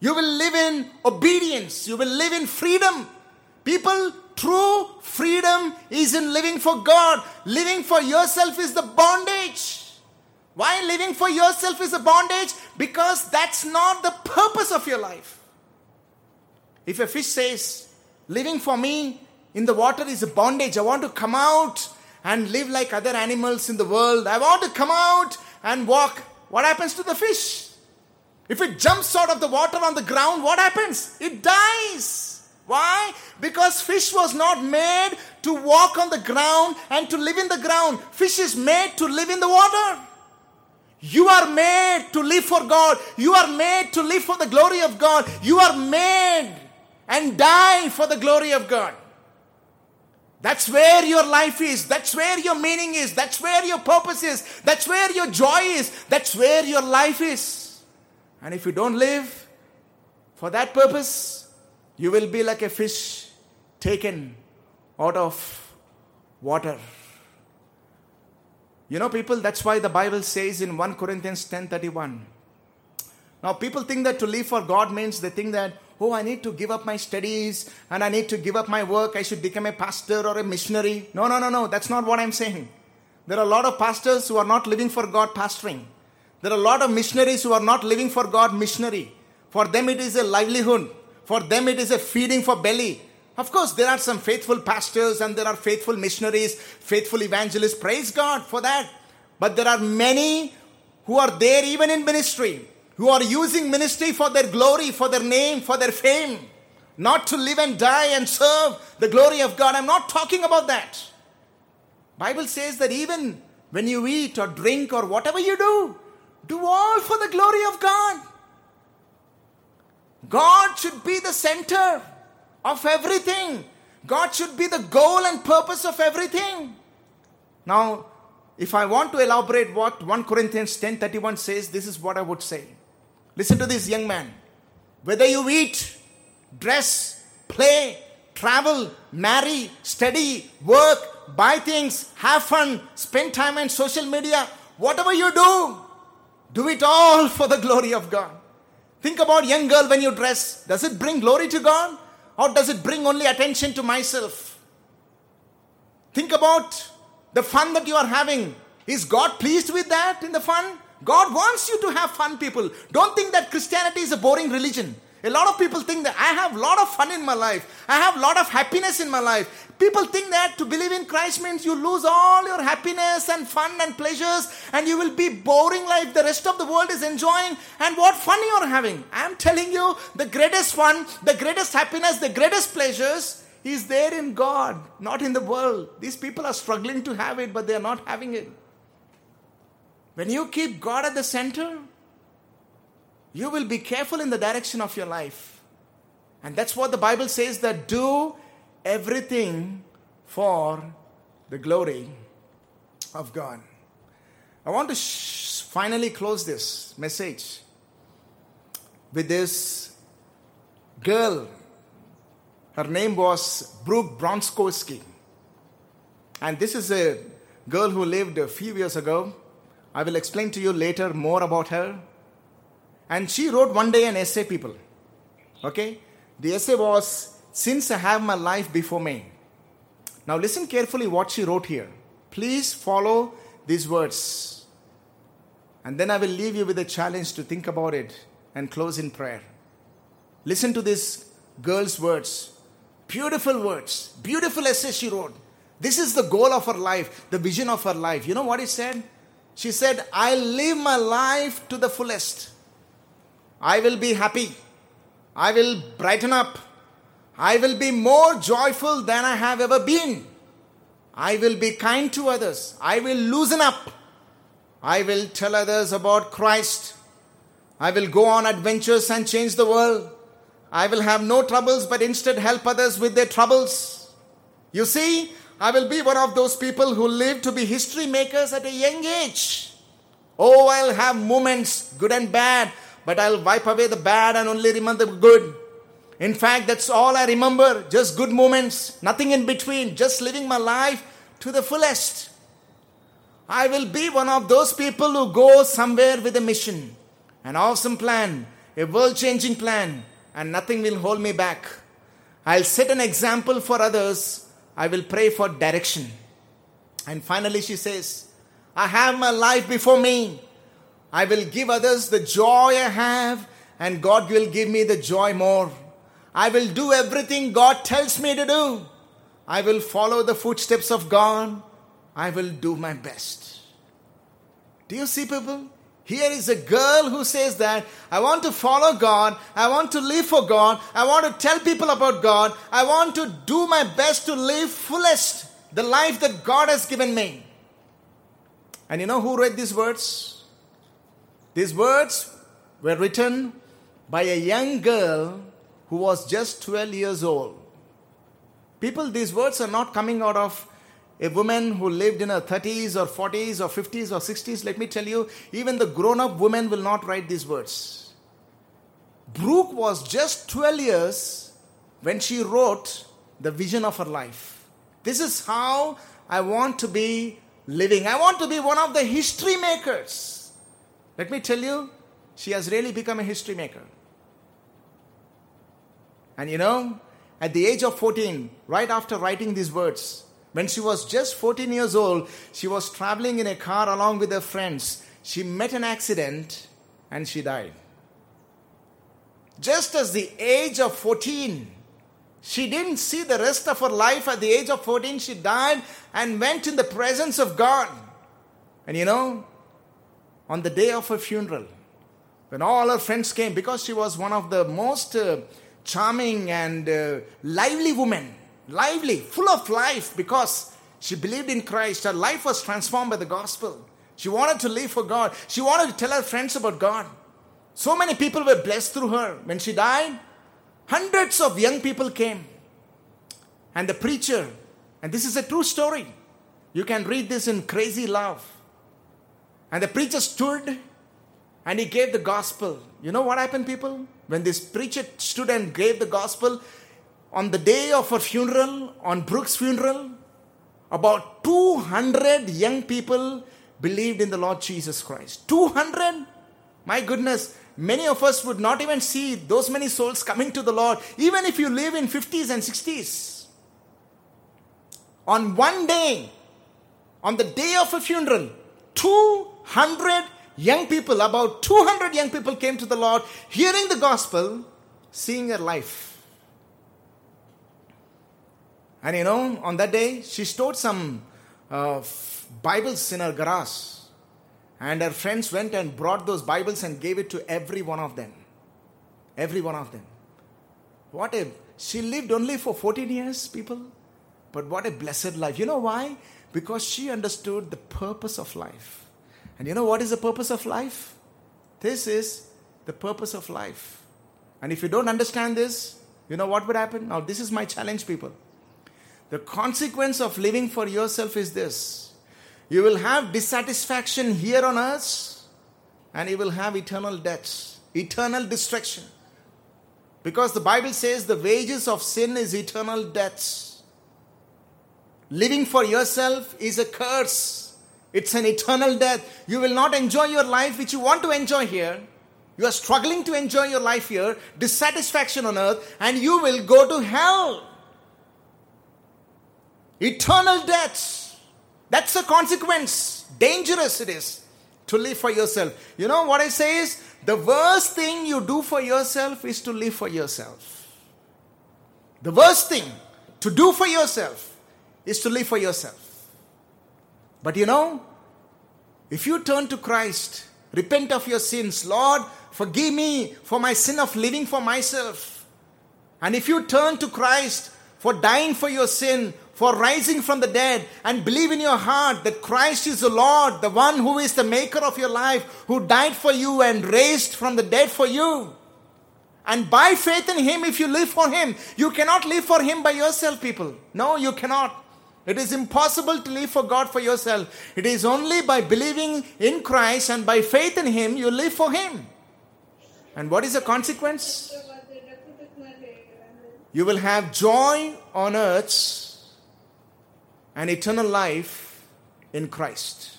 You will live in obedience. You will live in freedom. People, true freedom is in living for God. Living for yourself is the bondage. Why living for yourself is a bondage? Because that's not the purpose of your life. If a fish says, living for me in the water is a bondage. I want to come out and live like other animals in the world. I want to come out and walk. What happens to the fish? If it jumps out of the water on the ground, what happens? It dies. Why? Because fish was not made to walk on the ground and to live in the ground. Fish is made to live in the water. You are made to live for God. You are made to live for the glory of God. You are made and die for the glory of God. That's where your life is. That's where your meaning is. That's where your purpose is. That's where your joy is. That's where your life is. And if you don't live for that purpose, you will be like a fish taken out of water. You know, people, that's why the Bible says in First Corinthians ten thirty-one. Now, people think that to live for God means they think that, oh, I need to give up my studies and I need to give up my work. I should become a pastor or a missionary. No, no, no, no. That's not what I'm saying. There are a lot of pastors who are not living for God pastoring. There are a lot of missionaries who are not living for God missionary. For them, it is a livelihood. For them, it is a feeding for belly. Of course, there are some faithful pastors and there are faithful missionaries, faithful evangelists. Praise God for that. But there are many who are there even in ministry, who are using ministry for their glory, for their name, for their fame. Not to live and die and serve the glory of God. I'm not talking about that. Bible says that even when you eat or drink or whatever you do, do all for the glory of God. God should be the center of everything. God should be the goal and purpose of everything. Now, if I want to elaborate what First Corinthians ten thirty-one says, this is what I would say. Listen to this, young man. Whether you eat, dress, play, travel, marry, study, work, buy things, have fun, spend time on social media, whatever you do, do it all for the glory of God. Think about young girl when you dress. Does it bring glory to God? Or does it bring only attention to myself? Think about the fun that you are having. Is God pleased with that in the fun? God wants you to have fun, people. Don't think that Christianity is a boring religion. A lot of people think that I have a lot of fun in my life. I have a lot of happiness in my life. People think that to believe in Christ means you lose all your happiness and fun and pleasures and you will be boring life the rest of the world is enjoying. And what fun you are having. I am telling you, the greatest fun, the greatest happiness, the greatest pleasures is there in God, not in the world. These people are struggling to have it, but they are not having it. When you keep God at the center, you will be careful in the direction of your life. And that's what the Bible says, that do everything for the glory of God. I want to sh- finally close this message with this girl. Her name was Brooke Bronskowski. And this is a girl who lived a few years ago. I will explain to you later more about her. And she wrote one day an essay, people. Okay? The essay was, Since I Have My Life Before Me. Now listen carefully what she wrote here. Please follow these words. And then I will leave you with a challenge to think about it and close in prayer. Listen to this girl's words. Beautiful words. Beautiful essay she wrote. This is the goal of her life, the vision of her life. You know what it said? She said, I live my life to the fullest. I will be happy. I will brighten up. I will be more joyful than I have ever been. I will be kind to others. I will loosen up. I will tell others about Christ. I will go on adventures and change the world. I will have no troubles, but instead help others with their troubles. You see, I will be one of those people who live to be history makers at a young age. Oh, I'll have moments, good and bad, but I'll wipe away the bad and only remember the good. In fact, that's all I remember, just good moments, nothing in between, just living my life to the fullest. I will be one of those people who go somewhere with a mission, an awesome plan, a world-changing plan, and nothing will hold me back. I'll set an example for others. I will pray for direction. And finally she says, I have my life before me. I will give others the joy I have, and God will give me the joy more. I will do everything God tells me to do. I will follow the footsteps of God. I will do my best. Do you see, people? Here is a girl who says that I want to follow God. I want to live for God. I want to tell people about God. I want to do my best to live fullest the life that God has given me. And you know who read these words? These words were written by a young girl who was just twelve years old. People, these words are not coming out of a woman who lived in her thirties or forties or fifties or sixties. Let me tell you, even the grown-up women will not write these words. Brooke was just twelve years when she wrote the vision of her life. This is how I want to be living. I want to be one of the history makers. Let me tell you, she has really become a history maker. And you know, at the age of fourteen, right after writing these words, when she was just fourteen years old, she was traveling in a car along with her friends. She met an accident and she died. Just as the age of fourteen, she didn't see the rest of her life. At the age of fourteen, she died and went in the presence of God. And you know, on the day of her funeral, when all her friends came, because she was one of the most uh, charming and uh, lively women, lively, full of life, because she believed in Christ. Her life was transformed by the gospel. She wanted to live for God. She wanted to tell her friends about God. So many people were blessed through her. When she died, hundreds of young people came. And the preacher, and this is a true story, you can read this in Crazy Love. And the preacher stood and he gave the gospel. You know what happened, people? When this preacher stood and gave the gospel, on the day of her funeral, on Brooke's funeral, about two hundred young people believed in the Lord Jesus Christ. two hundred? My goodness, many of us would not even see those many souls coming to the Lord, even if you live in fifties and sixties. On one day, on the day of a funeral, two hundred young people, about two hundred young people came to the Lord, hearing the gospel, seeing her life. And you know, on that day, she stored some uh, Bibles in her garage. And her friends went and brought those Bibles and gave it to every one of them. Every one of them. What a, she lived only for fourteen years, people. But what a blessed life. You know why? Because she understood the purpose of life. And you know what is the purpose of life? This is the purpose of life. And if you don't understand this, you know what would happen? Now, this is my challenge, people. The consequence of living for yourself is this. You will have dissatisfaction here on earth, and you will have eternal debts, eternal destruction. Because the Bible says the wages of sin is eternal debts. Living for yourself is a curse. It's an eternal death. You will not enjoy your life which you want to enjoy here. You are struggling to enjoy your life here, dissatisfaction on earth, and you will go to hell. Eternal death. That's the consequence. Dangerous it is to live for yourself. You know what I say is, the worst thing you do for yourself is to live for yourself. The worst thing to do for yourself is to live for yourself. But you know, if you turn to Christ, repent of your sins, Lord, forgive me for my sin of living for myself. And if you turn to Christ for dying for your sin, for rising from the dead, and believe in your heart that Christ is the Lord, the one who is the maker of your life, who died for you and raised from the dead for you. And by faith in Him, if you live for Him, you cannot live for Him by yourself, people. No, you cannot. It is impossible to live for God for yourself. It is only by believing in Christ and by faith in Him, you live for Him. And what is the consequence? You will have joy on earth and eternal life in Christ.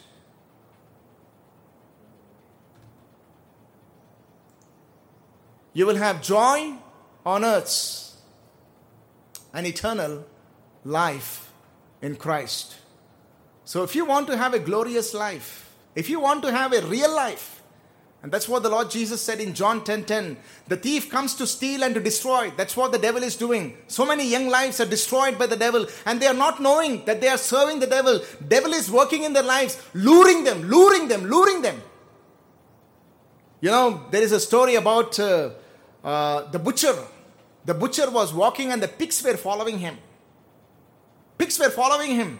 You will have joy on earth and eternal life in Christ. So if you want to have a glorious life, if you want to have a real life, and that's what the Lord Jesus said in John ten ten. The thief comes to steal and to destroy. That's what the devil is doing. So many young lives are destroyed by the devil, and they are not knowing that they are serving the devil. Devil is working in their lives, luring them, luring them, luring them. You know, there is a story about uh, uh, the butcher. The butcher was walking and the pigs were following him. Pigs were following him,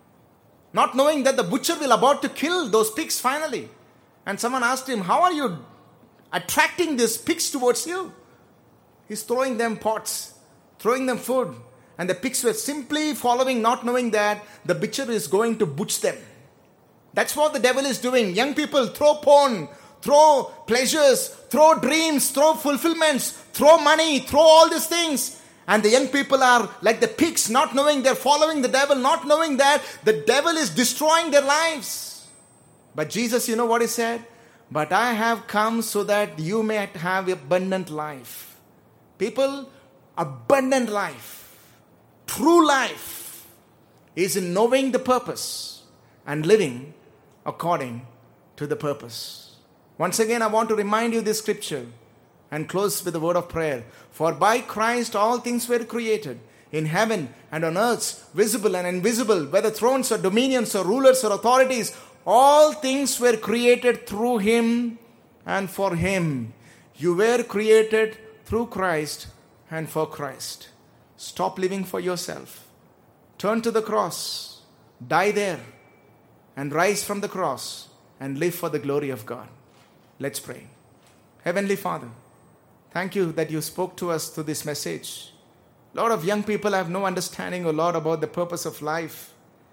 not knowing that the butcher will about to kill those pigs finally. And someone asked him, how are you attracting these pigs towards you? He's throwing them pots, throwing them food. And the pigs were simply following, not knowing that the butcher is going to butcher them. That's what the devil is doing. Young people, throw porn, throw pleasures, throw dreams, throw fulfillments, throw money, throw all these things. And the young people are like the pigs, not knowing they're following the devil, not knowing that the devil is destroying their lives. But Jesus, you know what he said? But I have come so that you may have abundant life. People, abundant life, true life is in knowing the purpose and living according to the purpose. Once again, I want to remind you this scripture and close with a word of prayer. For by Christ all things were created, in heaven and on earth, visible and invisible, whether thrones or dominions or rulers or authorities, all things were created through him and for him. You were created through Christ and for Christ. Stop living for yourself. Turn to the cross. Die there. And rise from the cross and live for the glory of God. Let's pray. Heavenly Father, thank you that you spoke to us through this message. A lot of young people have no understanding, O Lord, about the purpose of life.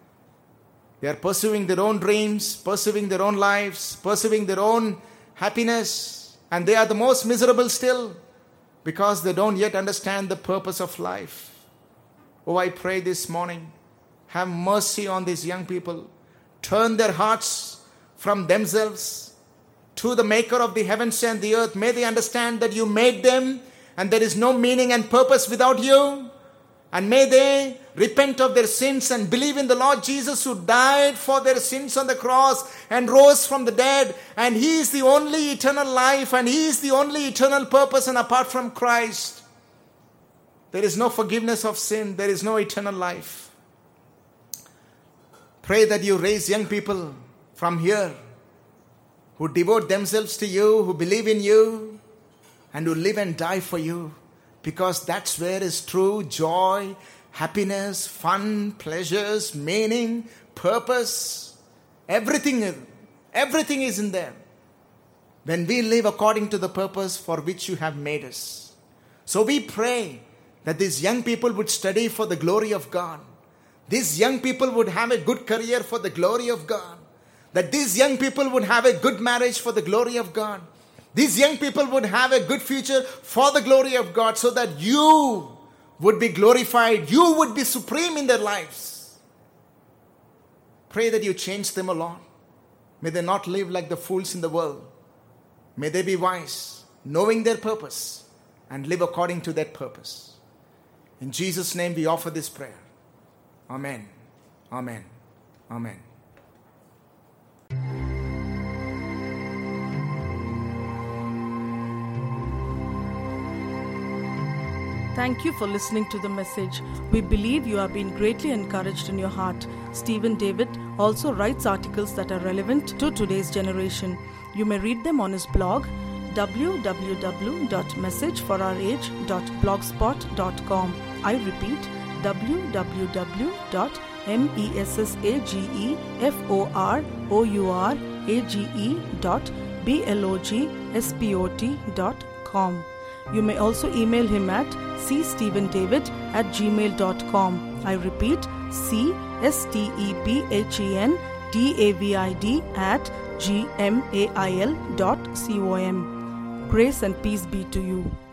They are pursuing their own dreams, pursuing their own lives, pursuing their own happiness. And they are the most miserable still because they don't yet understand the purpose of life. Oh, I pray this morning, have mercy on these young people. Turn their hearts from themselves to the maker of the heavens and the earth. May they understand that you made them and there is no meaning and purpose without you. And may they repent of their sins and believe in the Lord Jesus who died for their sins on the cross and rose from the dead. And he is the only eternal life and he is the only eternal purpose. And apart from Christ, there is no forgiveness of sin. There is no eternal life. Pray that you raise young people from here who devote themselves to you, who believe in you, and who live and die for you. Because that's where is true joy, happiness, fun, pleasures, meaning, purpose. Everything, everything is in there. When we live according to the purpose for which you have made us. So we pray that these young people would study for the glory of God. These young people would have a good career for the glory of God. That these young people would have a good marriage for the glory of God. These young people would have a good future for the glory of God, so that you would be glorified. You would be supreme in their lives. Pray that you change them, O Lord. May they not live like the fools in the world. May they be wise, knowing their purpose, and live according to that purpose. In Jesus' name we offer this prayer. Amen. Amen. Amen. Thank you for listening to the message. We believe you have been greatly encouraged in your heart. Stephen David also writes articles that are relevant to today's generation. You may read them on his blog, w w w dot message for our age dot blogspot dot com. I repeat, w w w dot message dot blogspot dot com. You may also email him at c stephen david at gmail dot com. I repeat, c s t e p h e n d a v i d at gmail dot com. Grace and peace be to you.